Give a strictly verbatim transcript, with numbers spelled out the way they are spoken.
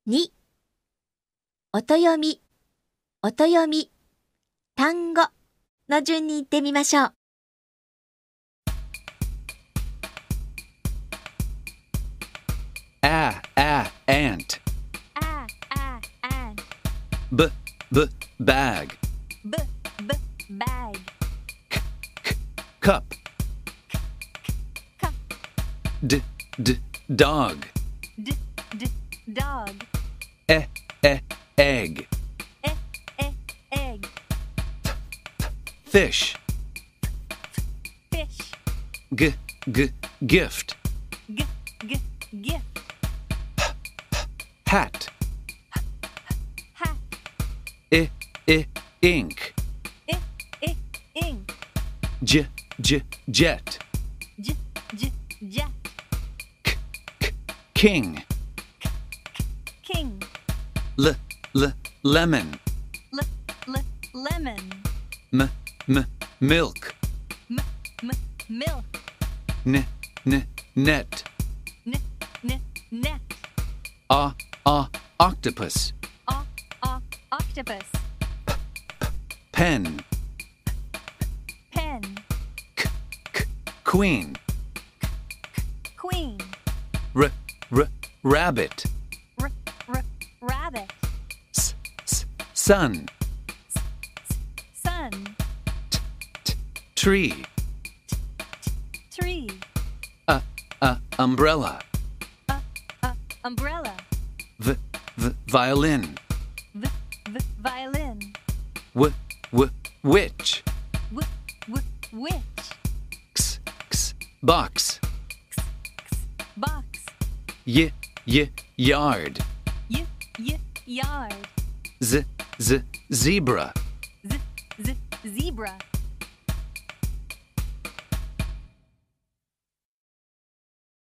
に、音読み、音読み、単語の順に言ってみましょう。 A, a, ant. A, a, ant. B, b, bag. B, b, bag. C, c, cup. Cup. D, d, dog. D, d, dog. E, e, egg. E, e, egg. Fish. Fish. G, g, gift. G, g, gift. Hat. Hat. I, I, ink. I, I, ink. J, j, jet. J, j, jet. K, k, king. King. L, l, lemon. L, l, lemon. M, m, milk. M, m, milk. N, n, net. N, n, net. A, a, octopus. O, o, octopus. Pen. Pen. K, k, queen. Queen. R, r, rabbit. R, r, rabbit. S, s, sun. S, s, sun. T, t, tree. Tree. A, a, umbrella. A, a, umbrella. V, v, violin. V, v, violin. W, w, witch. W, w, witch. X, x, box. X, x, box. Y, y, yard. Y, y, yard. Z, z, zebra. Z, z, zebra.